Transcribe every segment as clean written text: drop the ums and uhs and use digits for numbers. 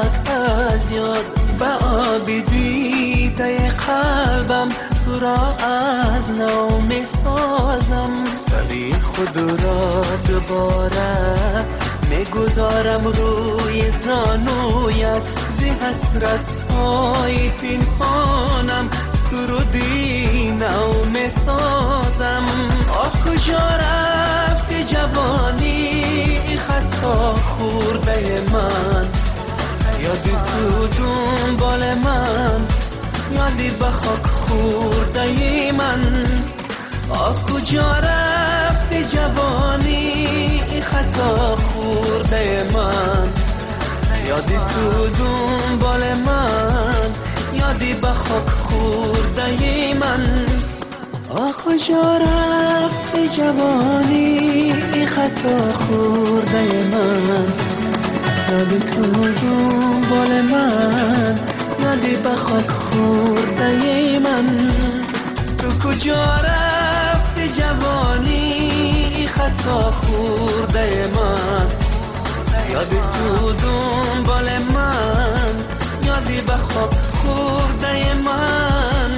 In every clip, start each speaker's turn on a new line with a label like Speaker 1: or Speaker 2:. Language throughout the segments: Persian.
Speaker 1: نرود از یاد به آبی دیده قلبم تو را از نو می سازم سری خود را دوباره می گذارم روی زانویت زی حسرت های پنهانم سرودی نو می سازم آه کجا رفتی جوانی خطا خورده من یادی تو دنبال من یادی به خاک خورده من آه کجا رفتی جوانی خطا خورده من یادی تو دنبال من یادی به خاک خورده من آه کجا رفتی جوانی خطا خورده من یادی تو دنبال من یادی به خاک خورده من تو کجا رفتی جوانی خطا خورده من یادی تو دنبال من یادی به خاک خورده من.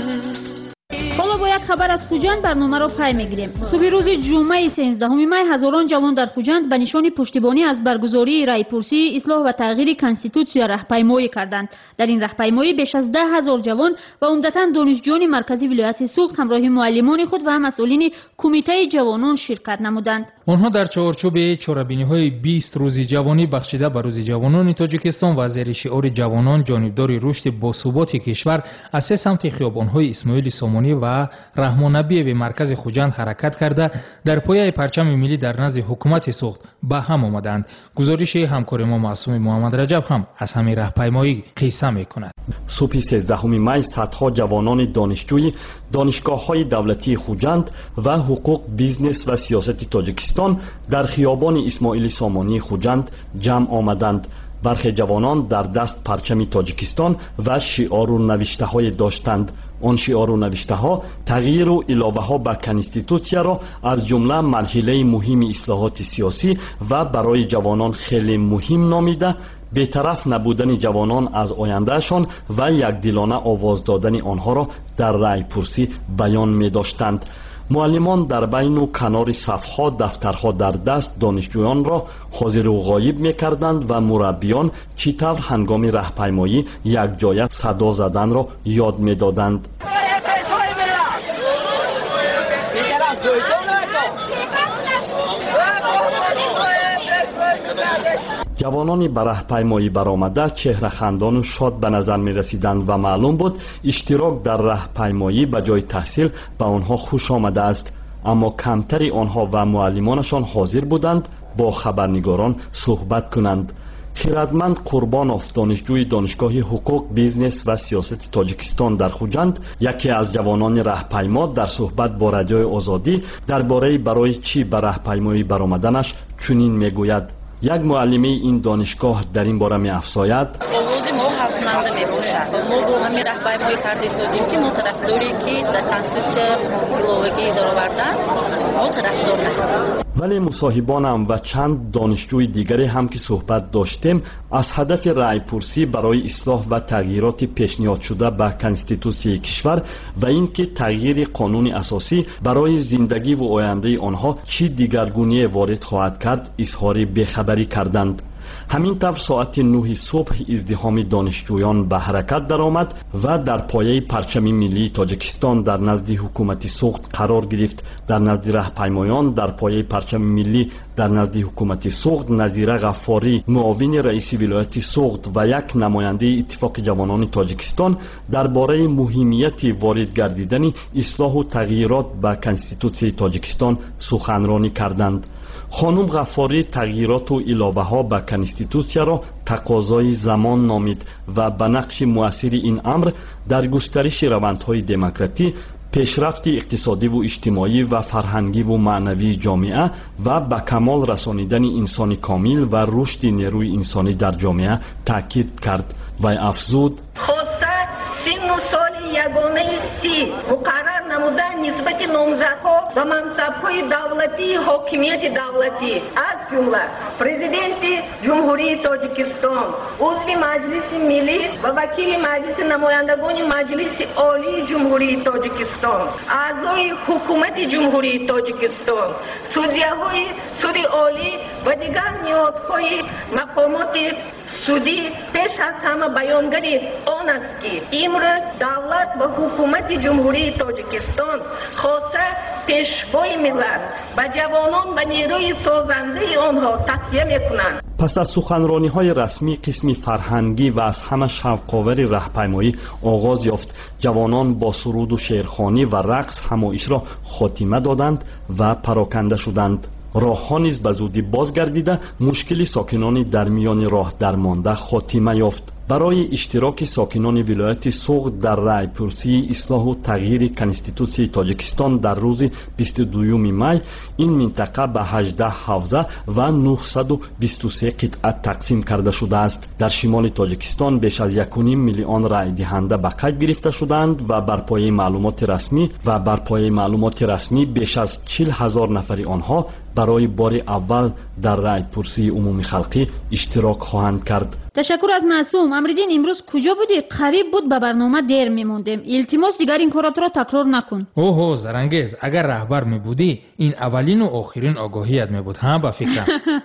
Speaker 2: حالا با یک خبر از خوجند برنامه را پی میگیریم. صبح روز جمعه 13 می هزاران جوان در خوجند به نشان پشتیبانی از برگزاری رایپرسی اصلاح و تغییر کنستیتوسیا راهپیمایی کردند. در این راهپیمایی بیش از 10,000 جوان و عمدتاً دانشجویان مرکزی ولایت سوخت همراه معلمان خود و مسئولین کمیته جوانان شرکت نمودند.
Speaker 3: آنها در چارچوب چاره‌بینی‌های 20 روز جوانی بخشیده به روز جوانان تاجیکستان و زیر شعار جوانان جانبدار رشد باثبات کشور از سه سمت خیابان‌های اسماعیل سامانی و رحمان نبی به مرکز خوجند حرکت کرده در پایه پرچم ملی در نزد حکومت سوخت به هم آمدند. گزارش همکار ما معصوم محمد رجب هم از همین راهپیمایی قصه می‌کند.
Speaker 4: صبح 13 می صدها جوانان دانشجوی دانشگاه‌های دولتی خوجند و حقوق بیزنس و سیاست تاجیکستان در خیابان اسماعیل سامانی خوجند جمع آمدند. برخی جوانان در دست پرچم تاجیکستان و شعار و نوشته‌های داشتند. آن شعار و نوشته‌ها تغییر و علاوه‌ها به کنستیتوسیا را از جمله مرحله مهم اصلاحات سیاسی و برای جوانان خیلی مهم نامیده، بی‌طرف نبودن جوانان از آیندهشان و یکدلانه آواز دادن آنها را در رایپرسی بیان می‌داشتند. معلمان در بین و کنار صفها دفترها در دست دانشجویان را حاضر و غایب می‌کردند و مربیان چطور هنگام راهپیمایی یک جای صدا زدن را یاد می‌دادند. جوانانی به راهپیمایی برآمده چهره خندان و شاد به نظر می رسیدند و معلوم بود اشتراک در راهپیمایی به جای تحصیل به آنها خوش آمده است، اما کمتری آنها و معلمانشان حاضر بودند با خبرنگاران صحبت کنند. خیرتمند قربانوف دانشجوی دانشگاه حقوق بیزنس و سیاست تاجیکستان در خوجند یکی از جوانان راهپیما در صحبت با رادیوی آزادی درباره برای چی به راهپیمایی برآمدنش چنین میگوید. یک معلمه این دانشگاه در این باره می افزاید:
Speaker 5: آغاز ما حل کننده می باشد. ما با همین راهپیمایی کرده شدیم که ما طرفداری که در کنستیتوسیا ایلاوگی در آوردن ما طرفدار هستیم.
Speaker 4: ولی مصاحبانم و چند دانشجوی دیگری هم که صحبت داشتیم از هدف رایپرسی برای اصلاح و تغییرات پیشنهاد شده به کنستیتوسیای کشور و اینکه تغییر قانون اساسی برای زندگی و آینده آنها چی دیگرگونی وارد خواهد کرد اظهار بیخبری کردند. همین طور ساعت 9 صبح ازدحام دانشجویان به حرکت درآمد و در پایه پرچم ملی تاجیکستان در نزد حکومت سوخت قرار گرفت. در نزد راهپیمایان در پایه پرچم ملی در نزد حکومت سوخت نظیره غفاری معاون رئیس ولایت سوخت و یک نماینده اتفاق جوانان تاجیکستان درباره مهمیت وارد گردیدن اصلاح و تغییرات به کنستیتوسیای تاجیکستان سخنرانی کردند. خانم غفاری تغییرات و علاوه‌ها به کنستیتوسیا را تقاضای زمان نامید و به نقش مؤثر این امر در گسترش روندهای دموکراتی، پیشرفت اقتصادی و اجتماعی و فرهنگی و معنوی جامعه و به کمال رسانیدن انسان کامل و رشد نیروی انسانی در جامعه تاکید کرد و افزود:
Speaker 6: خاصه سن و سال یگانه سی مقرر نموده نسبت نامزدها و منصب‌های دولتی حاکمیت دولتی از جمله پرزیدنت جمهوری تاجیکستان، عضو مجلس ملی و وکیل مجلس نمایندگان مجلس عالی جمهوری تاجیکستان، اعضای حکومت جمهوری تاجیکستان، سودیه‌های سود عالی و دیگر نهادهای مقامات سودی پیش از همه بیانگری آن است که امروز دولت و حکومت جمهوری تاجیکستان خواسته پیشوای ملت و جوانان و نیروی سازنده آنها تکیه میکنند.
Speaker 4: پس از سخنرانی‌های رسمی قسم فرهنگی و از همه شوق‌آور راهپیمایی آغاز یافت. جوانان با سرود و شعرخوانی و رقص همایش را خاتمه دادند و پراکنده شدند. راه‌ها نیز به زودی بازگردیده مشکل ساکنان در میان راه درمانده خاتمه یافت. برای اشتراک ساکنان ولایت سوغد در رایپرسی اصلاح و تغییر کنستیتوسی تاجیکستان در روز 22 می این منطقه به 18 حوزه و 923 قطعه تقسیم کرده شده است. در شمال تاجیکستان بیش از 1.5 میلیون رای دهنده به قید گرفته شدند و بر پایه معلومات رسمی بیش از 40,000 نفر آنها برای بار اول در رایپرسی عمومی خلقی اشتراک خواهند کرد.
Speaker 2: تشکر از معصوم. امریدین امروز کجا بودی؟ قریب بود به برنامه دیر میموندیم. التماس دیگر این کارات را تکرار نکن.
Speaker 3: اوه زرنگیز، اگر رهبر می بودی این اولین و آخرین آگاهیت می بود ها به فکرم.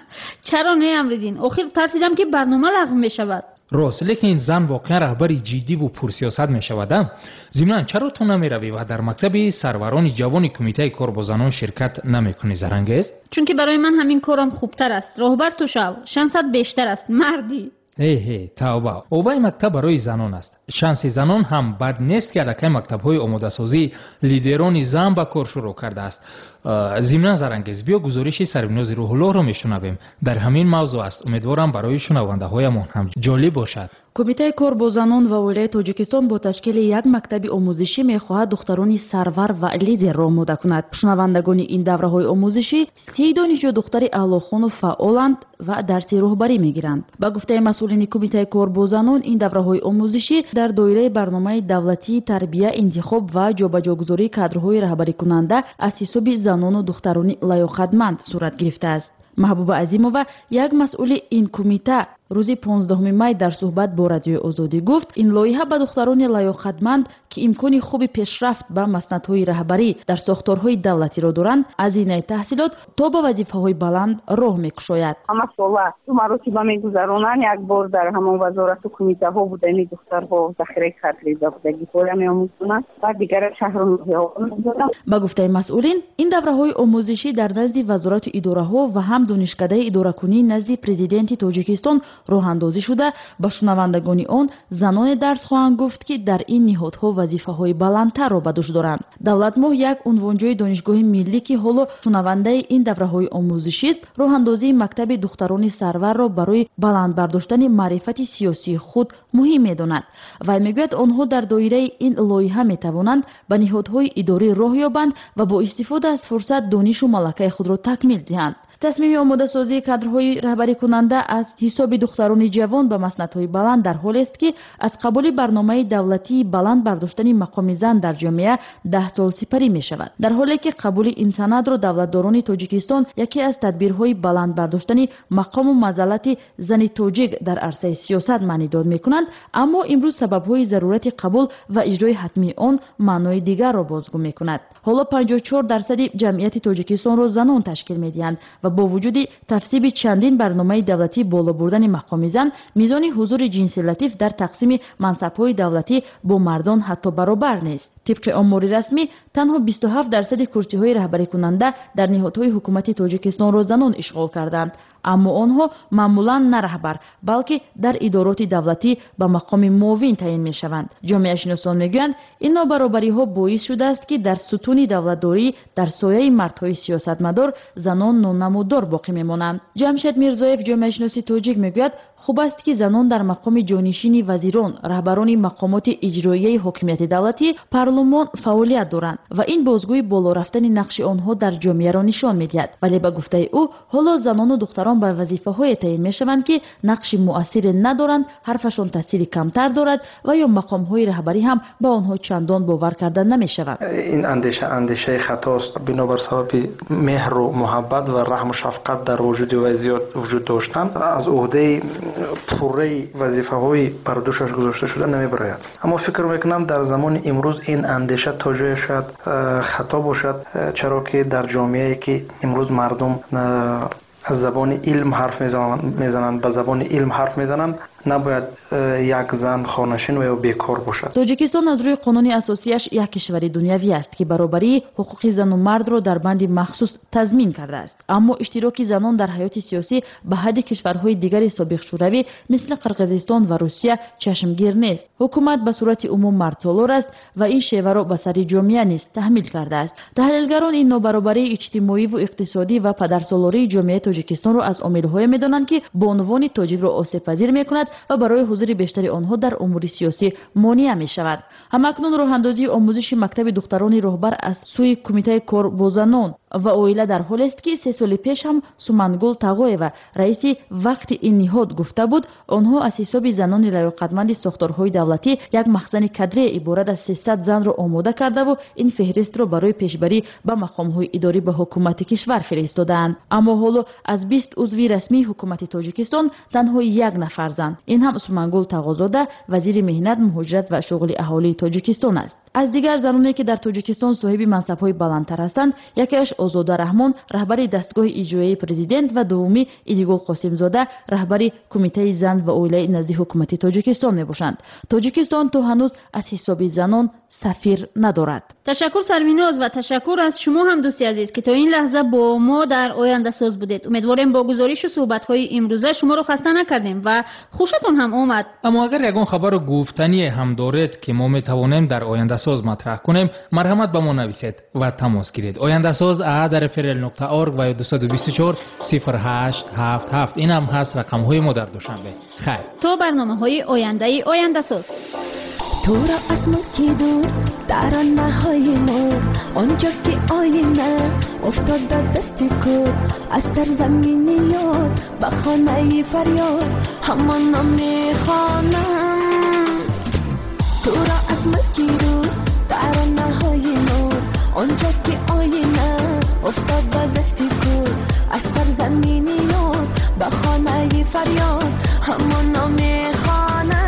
Speaker 2: چرا نه امریدین؟ آخر ترسیدم که برنامه لغو می شود.
Speaker 3: راست، لیکن این زن واقعا رهبری جدی و پرسیاست می شود. ضمناً چرا تو نمی روی و در مکتب سروران جوان کمیته کار با زنان شرکت نمی کنی زرنگیز؟
Speaker 2: چون که برای من همین کارم خوبتر است. راهبر تو شو، شانست بیشتر است. مردی.
Speaker 3: توبه. اوبای مکتب برای زنان است. شانس زنان هم بد نیست که الکی مکتب‌های آماده سازی لیدران زن به کار شروع کرده است. ضمناً زرنگیز بیا گزارش سربناز روح الله را میشنویم. در همین موضوع است. امیدوارم برای شنونده‌هایمان هم جالب باشد.
Speaker 7: کمیته کار با زنان و ولایت تاجیکستان با تشکیل یک مکتب آموزشی می‌خواهد دختران سرور و لیدر را آماده کند. شنوندگان این دوره‌های آموزشی 3 دانشجو دختر اعلی‌خوان و فعالند و درس راهبری می‌گیرند. با گفته مسئولین کمیته کار با زنان، این دوره‌های آموزشی در دایره برنامه دولتی تربیت، انتخاب و جابجاگذاری کادرهای رهبری کننده از حساب زنان و دختران لایقتمند صورت گرفته است. محبوبه عظیمова یک مسئول این کمیته روز 15 می در صحبت با رادیوی آزادی گفت این لایحه به دختران لایقتمند که امکان خوب پیشرفت به مسندهای رهبری در ساختارهای دولتی را دارند هزینه تحصیلات تا به وظیفه‌های بلند راه می‌کشاید.
Speaker 8: مسئله تو مراتب می‌گذرانند. یک بار در همان وزارت و کمیته ها بودن دخترها ذخیره کادری بودگی پورا می‌آموزند و دیگر شهرها می‌دادند.
Speaker 7: با گفته مسئولین این دوره‌های آموزشی در نزد وزارت و اداره‌ها و هم دانشکده اداره‌کنی نزد پرزیدنت تاجیکستان راه اندازی شده. با شنوندگان آن زنان درس خواهند گفت که در این نهادها وظیفه‌های بلندتر را به دوش دارند. دولت ماه یک عنوانجوی دانشگاه ملی که حالا شنونده این دوره‌های آموزشی است، راه اندازی مکتب دختران سرور را برای بلند برداشتن معرفت سیاسی خود مهم می‌داند و میگوید آنها در دایره این لایحه می‌توانند به نهادهای اداری راه یابند و با استفاده از فرصت دانش و ملکه خود را تکمیل دهند. تصمیم آماده سازی کادرهای رهبری کننده از حساب دختران جوان به مسندهای بلند در حالی است که از قبول برنامه دولتی بلند برداشتن مقام زن در جامعه 10 سال سپری می شود. در حالی که قبول این سند را دولتداران تاجیکستان یکی از تدبیرهای بلند برداشتن مقام و منزلت زن تاجیک در عرصه سیاست معنی داد می کنند، اما امروز سببهای ضرورت قبول و اجرای حتمی آن معنای دیگر را بازگو می کند. حالا 54% جمعیت تاجیکستان را زنان تشکیل می دهند و با وجود تفسیب چندین برنامه دولتی بالا بردن مقام زن، میزان حضور جنسی لطیف در تقسیم منصب‌های دولتی با مردان حتی برابر نیست. طبق آمار رسمی تنها 27% کرسی‌های رهبری کننده در نهادهای حکومتی تاجیکستان را زنان اشغال کردند، اما آنها معمولا نه رهبر بلکه در ادارات دولتی به مقام معاون تعیین می‌شوند. جامعه شناسان میگویند این نابرابری‌ها باعث شده است که در ستون دولتداری در سایه مردهای سیاستمدار زنان نانمودار باقی میمانند. جمشید میرزایف جامعه شناسی تاجیک میگوید خوب است که زنان در مقام جانشین وزیران، رهبران مقامات اجرایی حاکمیت دولتی، پارلمان فعالیت دارند و این بازگوی بالا رفتن نقش آنها در جامعه را نشان می‌دهد. ولی به گفته او حالا زنان و دختران به وظیفه‌های تعیین می‌شوند که نقش مؤثری ندارند، حرفشان تاثیر کمتر دارد و یا مقام‌های رهبری هم به آنها چندان باور کرده نمی‌شود.
Speaker 9: این اندیشه خطاست. بنابر سبب مهر و محبت و رحم و شفقت در وجود داشتن از عهده پوره وظیفه‌های بر دوشش گذاشته شده نمی‌براید. اما فکر می‌کنم در زمان امروز این اندیشه تا جای شاید خطا باشد، چرا که در جامعه‌ای که امروز مردم از زبان علم حرف میزنند، به زبان علم حرف میزنند، نباید یک زن خانشین و یا بیکار باشد.
Speaker 7: تاجیکستان از روی قانون اساسیش یک کشور دنیوی است که برابری حقوق زن و مرد را در بند مخصوص تضمین کرده است. اما اشتراک زنان در حیات سیاسی به حد کشورهای دیگر سابق شوروی مثل قرقیزستان و روسیه چشمگیر نیست. حکومت به صورت عموم مردسالار است و این شیوه را به سر جامعه نیز تحمیل کرده است. تحلیلگران این نابرابری اجتماعی و اقتصادی و پدرسالاری جامعه تاجیکستان را از عامل‌های می‌دانند که به عنوان تاجیک را آسیب‌پذیر می‌کند و برای حضور بیشتر آنها در امور سیاسی مانع می شود. همکنون راهاندازی آموزش مکتب دختران راهبر از سوی کمیته کار با زنان و اویله در حال است که 3 سال پیش هم سومنگل تقایوا رئیس وقت این نهاد گفته بود آنها از حساب زنان لیاقتمند ساختارهای دولتی یک مخزن کادر عبارت از 300 زن را آماده کرده و این فهرست را برای پیشبری به مقام‌های اداری به حکومت کشور فرستادند. اما حالا از 20 عضو رسمی حکومت تاجیکستان تنها 1 نفر زن، این هم سومنگل تقازاده وزیر مهنت، مهاجرت و شغل اهالی تاجیکستان است. از دیگر زنانی که در تاجیکستان صاحب منصب‌های بلندتر هستند، یکیش آزاده رحمان رهبر دستگاه اجرایی پرزیدنت و دومی ایدیگل قاسم زاده رهبر کمیته زن و اویله نزد حکومت تاجیکستان میباشند. تاجیکستان تا هنوز از حساب زنان سفیر ندارد.
Speaker 2: تشکر سرمیناز و تشکر از شما هم دوستی عزیز که تا این لحظه با ما در آینده ساز بودید. امیدواریم با گزارش و صحبت‌های امروزه شما رو خسته نکردیم و خوشتون هم اومد.
Speaker 3: اما اگر یگان خبر گفتنی هم دارید که ما میتوانیم در آینده ساز مطرح کنیم، مرحمت به ما نویسید و تماس گیرید. آینده ساز @frl.org و 224 0877 این هم هست رقم‌های ما در دوشنبه. خیر
Speaker 2: تا برنامه‌های آینده ساز.
Speaker 10: تو را از ملکی دور در آنهای نور، آنجا که آینه افتاد دستی کور، از سرزمین یار به خانه فریاد همان میخوانم. تو را از ملکی دور در آنهای نور، آنجا که آینه افتاد دستی کور، از سرزمین یار به خانه فریاد همان میخوانم.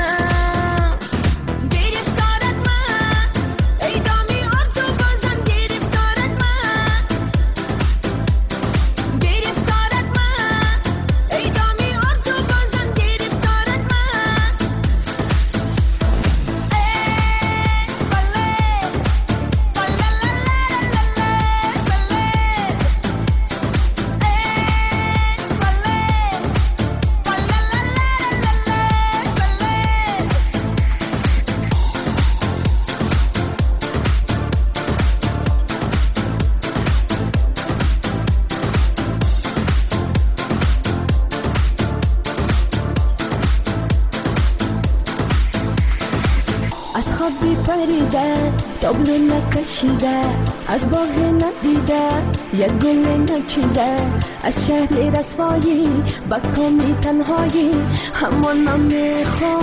Speaker 10: تابلو نکشیده از باغ ندیده، یک گل نچیده از شهر رسوایی، با کامی تنهایی همان میخوام.